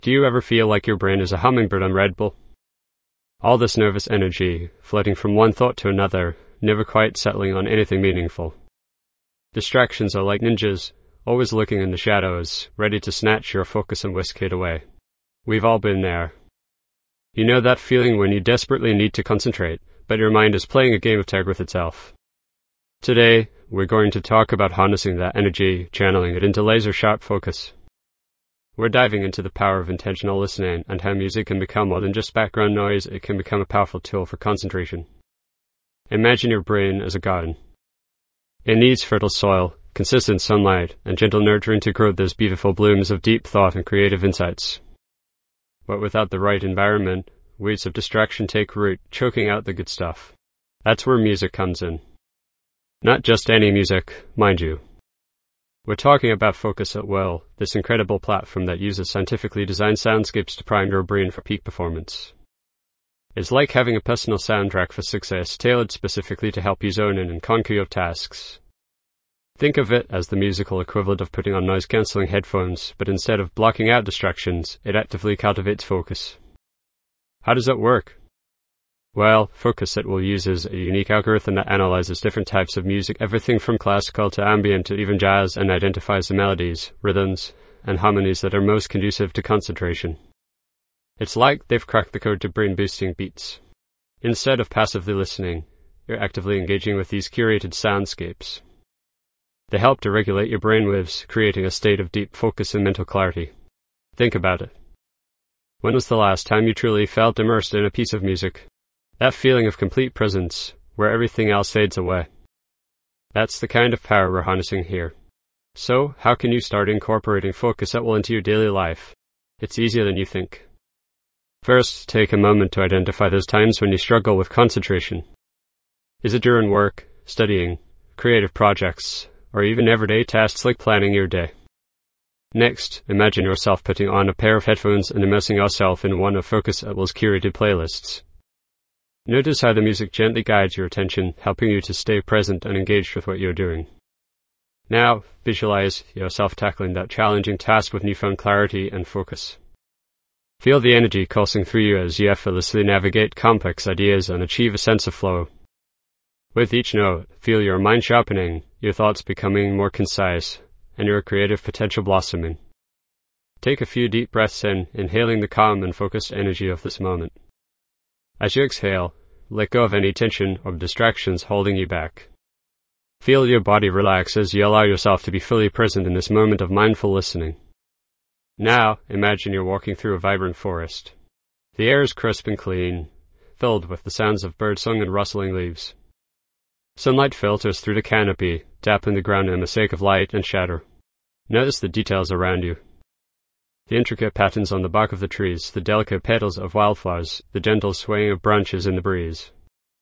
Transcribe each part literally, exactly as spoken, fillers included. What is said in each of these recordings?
Do you ever feel like your brain is a hummingbird on Red Bull? All this nervous energy, floating from one thought to another, never quite settling on anything meaningful. Distractions are like ninjas, always looking in the shadows, ready to snatch your focus and whisk it away. We've all been there. You know that feeling when you desperately need to concentrate, but your mind is playing a game of tag with itself. Today, we're going to talk about harnessing that energy, channeling it into laser-sharp focus. We're diving into the power of intentional listening and how music can become more than just background noise. It can become a powerful tool for concentration. Imagine your brain as a garden. It needs fertile soil, consistent sunlight, and gentle nurturing to grow those beautiful blooms of deep thought and creative insights. But without the right environment, weeds of distraction take root, choking out the good stuff. That's where music comes in. Not just any music, mind you. We're talking about Focus at Will, this incredible platform that uses scientifically designed soundscapes to prime your brain for peak performance. It's like having a personal soundtrack for success, tailored specifically to help you zone in and conquer your tasks. Think of it as the musical equivalent of putting on noise-cancelling headphones, but instead of blocking out distractions, it actively cultivates focus. How does it work? Well, Focus at Will uses a unique algorithm that analyzes different types of music, everything from classical to ambient to even jazz, and identifies the melodies, rhythms, and harmonies that are most conducive to concentration. It's like they've cracked the code to brain-boosting beats. Instead of passively listening, you're actively engaging with these curated soundscapes. They help to regulate your brainwaves, creating a state of deep focus and mental clarity. Think about it. When was the last time you truly felt immersed in a piece of music? That feeling of complete presence, where everything else fades away. That's the kind of power we're harnessing here. So, how can you start incorporating Focus at Will into your daily life? It's easier than you think. First, take a moment to identify those times when you struggle with concentration. Is it during work, studying, creative projects, or even everyday tasks like planning your day? Next, imagine yourself putting on a pair of headphones and immersing yourself in one of Focus at Will's curated playlists. Notice how the music gently guides your attention, helping you to stay present and engaged with what you're doing. Now, visualize yourself tackling that challenging task with newfound clarity and focus. Feel the energy coursing through you as you effortlessly navigate complex ideas and achieve a sense of flow. With each note, feel your mind sharpening, your thoughts becoming more concise, and your creative potential blossoming. Take a few deep breaths in, inhaling the calm and focused energy of this moment. As you exhale, let go of any tension or distractions holding you back. Feel your body relax as you allow yourself to be fully present in this moment of mindful listening. Now, imagine you're walking through a vibrant forest. The air is crisp and clean, filled with the sounds of birdsong and rustling leaves. Sunlight filters through the canopy, dappling the ground in a mosaic of light and shadow. Notice the details around you. The intricate patterns on the bark of the trees, the delicate petals of wildflowers, the gentle swaying of branches in the breeze.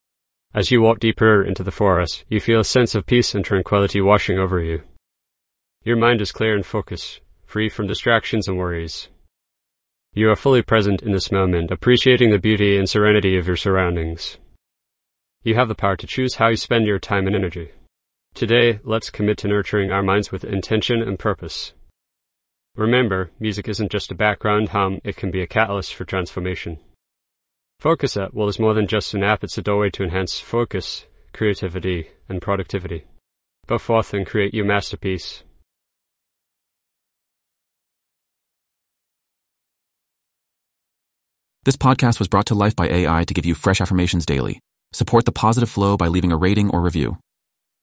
As you walk deeper into the forest, you feel a sense of peace and tranquility washing over you. Your mind is clear and focused, free from distractions and worries. You are fully present in this moment, appreciating the beauty and serenity of your surroundings. You have the power to choose how you spend your time and energy. Today, let's commit to nurturing our minds with intention and purpose. Remember, music isn't just a background hum, it can be a catalyst for transformation. Focus at Will is more than just an app, it's a doorway to enhance focus, creativity, and productivity. Go forth and create your masterpiece. This podcast was brought to life by A I to give you fresh affirmations daily. Support the positive flow by leaving a rating or review.